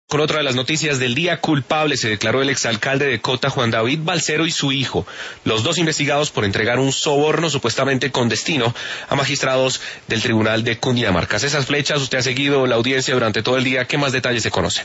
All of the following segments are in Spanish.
Con otra de las noticias del día, culpable se declaró el exalcalde de Cota, Juan David Balcero, y su hijo, los dos investigados por entregar un soborno supuestamente con destino a magistrados del Tribunal de Cundinamarca. Esas flechas, usted ha seguido la audiencia durante todo el día, ¿qué más detalles se conocen?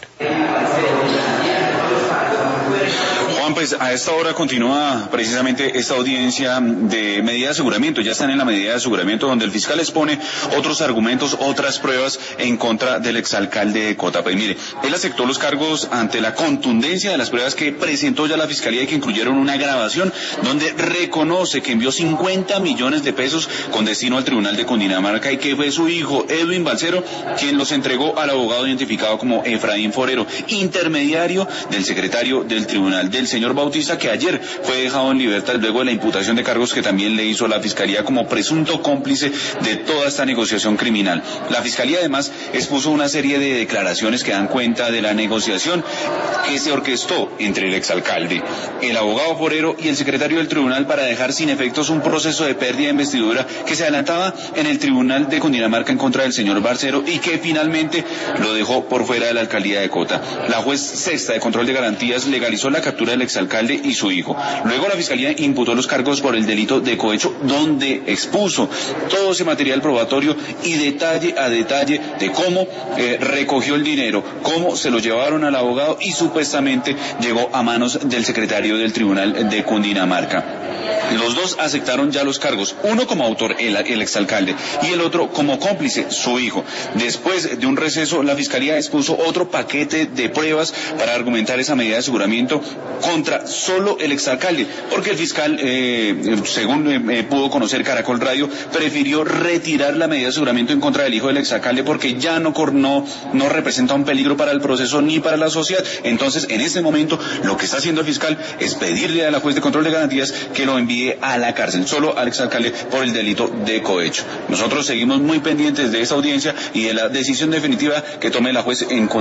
Juan, pues a esta hora continúa precisamente esta audiencia de medida de aseguramiento. Ya están en la medida de aseguramiento donde el fiscal expone otros argumentos, otras pruebas en contra del exalcalde de Cota. Pues mire, él aceptó los cargos ante la contundencia de las pruebas que presentó ya la fiscalía y que incluyeron una grabación donde reconoce que envió 50 millones de pesos con destino al Tribunal de Cundinamarca y que fue su hijo, Edwin Balcero, quien los entregó al abogado identificado como Efraín Forero, intermediario del secretario del Tribunal, del señor Bautista, que ayer fue dejado en libertad luego de la imputación de cargos que también le hizo la Fiscalía como presunto cómplice de toda esta negociación criminal. La Fiscalía además expuso una serie de declaraciones que dan cuenta de la negociación que se orquestó entre el exalcalde, el abogado Forero y el secretario del Tribunal para dejar sin efectos un proceso de pérdida de investidura que se adelantaba en el Tribunal de Cundinamarca en contra del señor Balcero y que finalmente lo dejó por fuera de la alcaldía de Cota. La juez sexta de control de garantías legalizó la captura del exalcalde y su hijo. Luego la Fiscalía imputó los cargos por el delito de cohecho, donde expuso todo ese material probatorio y detalle a detalle de cómo recogió el dinero, cómo se lo llevaron al abogado y supuestamente llegó a manos del secretario del Tribunal de Cundinamarca. Los dos aceptaron ya los cargos, uno como autor, el exalcalde, y el otro como cómplice, su hijo. Después de un receso, la Fiscalía expuso otro paquete de pruebas para argumentar esa medida de aseguramiento contra solo el exalcalde, porque el fiscal, según pudo conocer Caracol Radio, prefirió retirar la medida de aseguramiento en contra del hijo del exalcalde porque ya no representa un peligro para el proceso ni para la sociedad. Entonces, en este momento, lo que está haciendo el fiscal es pedirle a la juez de control de garantías que lo envíe a la cárcel, solo al exalcalde por el delito de cohecho. Nosotros seguimos muy pendientes de esa audiencia y de la decisión definitiva que tome la juez en